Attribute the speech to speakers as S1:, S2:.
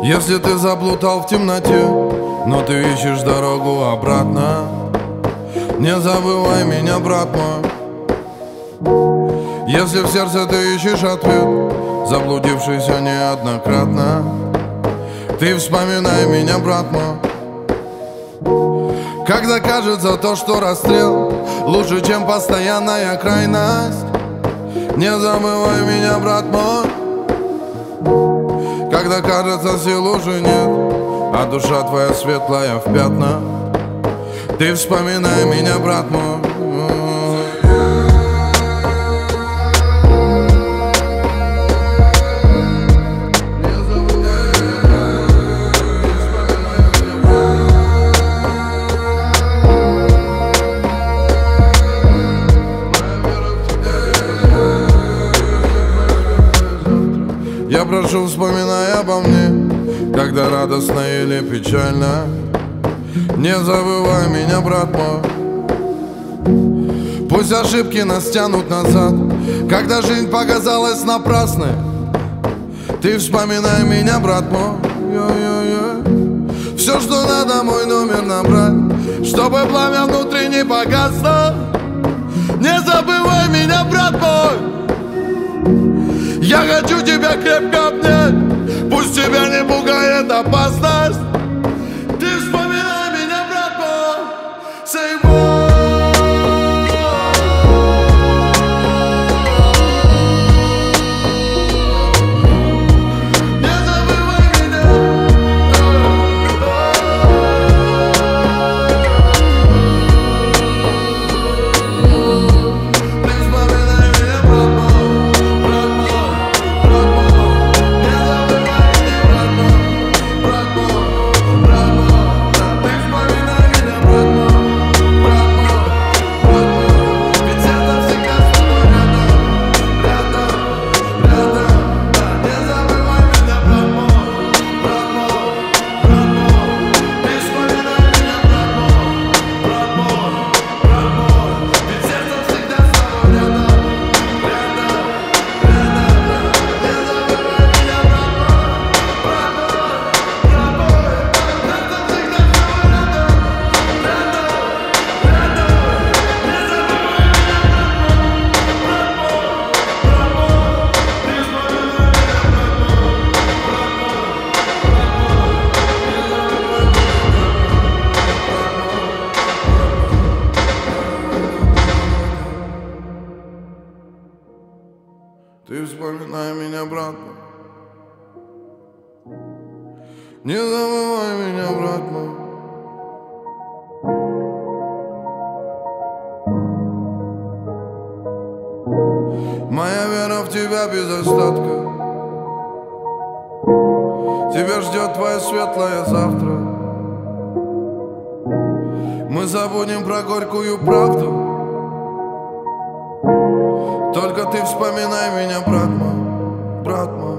S1: Если ты заплутал в темноте, но ты ищешь дорогу обратно, не забывай меня, брат мой. Если в сердце ты ищешь ответ, заблудившийся неоднократно, ты вспоминай меня, брат мой. Когда кажется то, что расстрел лучше, чем постоянная крайность, не забывай меня, брат мой. Когда кажется сил уже нет, а душа твоя светлая в пятна, ты вспоминай меня, брат мой. Я прошу, вспоминай обо мне, когда радостно или печально, не забывай меня, брат мой. Пусть ошибки нас тянут назад, когда жизнь показалась напрасной, ты вспоминай меня, брат мой. Все, что надо, мой номер набрать, чтобы пламя внутри не погасло. Не забывай меня, брат мой. Я хочу тебя крепко обнять, пусть тебя не пугает опасность. Ты вспоминай меня, брат мой. Say what? Не забывай меня. Ты вспоминай меня, брат мой. Ты вспоминай меня, брат мой. Не забывай меня, брат мой. Моя вера в тебя без остатка. Тебя ждет твое светлое завтра. Мы забудем про горькую правду. Только ты вспоминай меня, брат мой, брат мой.